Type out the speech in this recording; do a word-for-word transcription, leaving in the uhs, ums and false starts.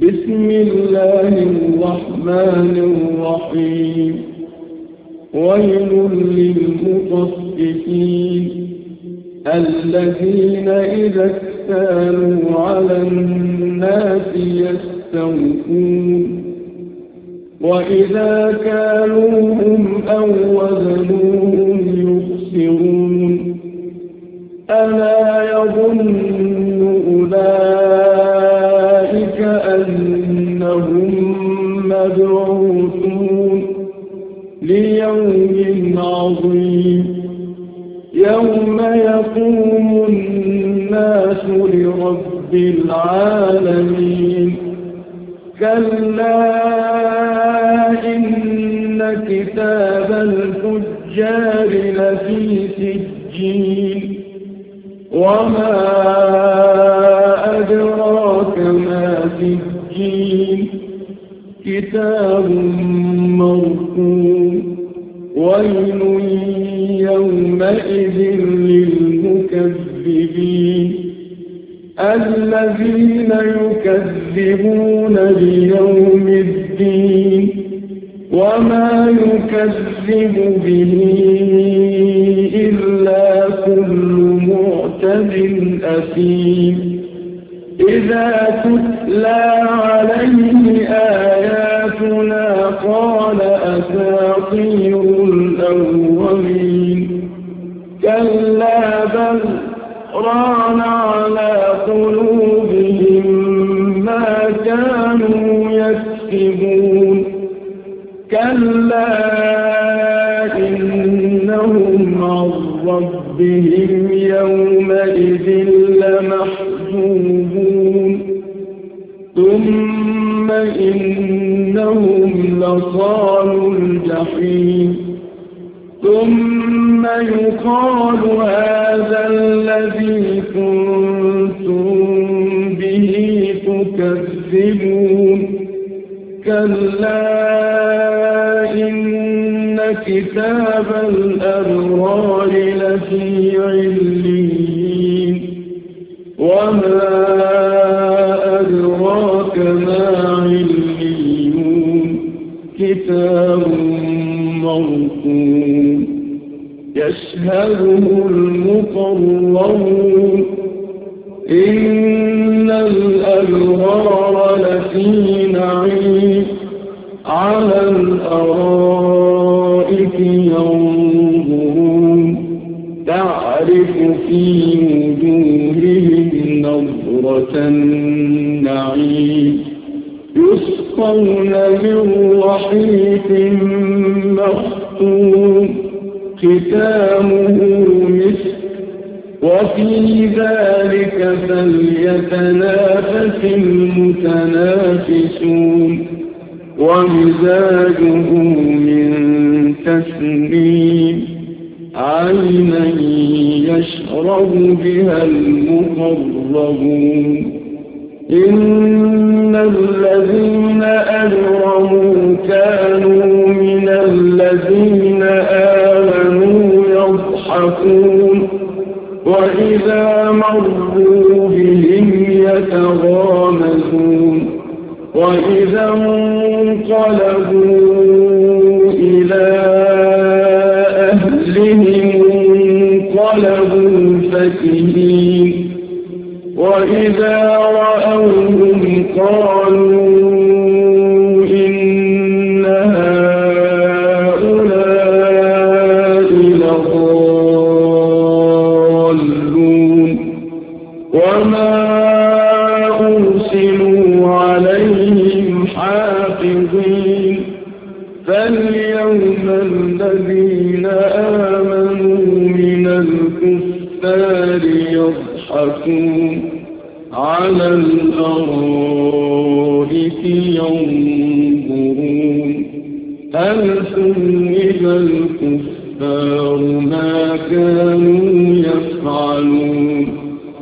بسم الله الرحمن الرحيم ويل للمطففين الذين إذا اكتالوا على الناس يستوفون وإذا كالوهم أو وزنوهم يخسرون ألا يظن أولئك أنهم مبعوثون ليوم عظيم يوم يقوم الناس لرب العالمين كلا إن كتاب الفجار لفي سجين وما أدراك ما سجين كتاب مرقوم ويل يومئذ للمكذبين الذين يكذبون بيوم الدين وما يكذب به إلا كل معتد أثيم إذا تتلى عليه آياتنا قال أساطير الأولين كلا بل ران على قلوبهم ما كانوا يكسبون كلا إنهم عن ربهم يومئذ لمحجوبون ثم إنهم لصالوا الجحيم ثم يقال هذا الذي كنتم به تكذبون كلا إن كتاب الأبرار لفي عليين وما أدراك ما عليون كتاب مرقوم يشهده المقربون إن الأبرار لفي نعيم على الأرائك ينظرون تعرف في وجوههم نظرة النعيم يسقون من رحيق مختوم ختامه مسك وفي ذلك فليتنافس المتنافسون ومزاجه من تسنيم عينا يشرب بها المقربون إن الذين أجرموا كانوا من الذين آمنوا يضحكون وإذا مروا بهم يتغامزون وإذا انقلبوا إلى أهلهم انقلبوا فكهين وإذا رأوهم قالوا إن هؤلاء لضالون وما أرسلوا عليهم حافظين فاليوم الذين آمنوا من الكفار يضحكون على الأرائك ينظرون هل ثوب الكفار ما كانوا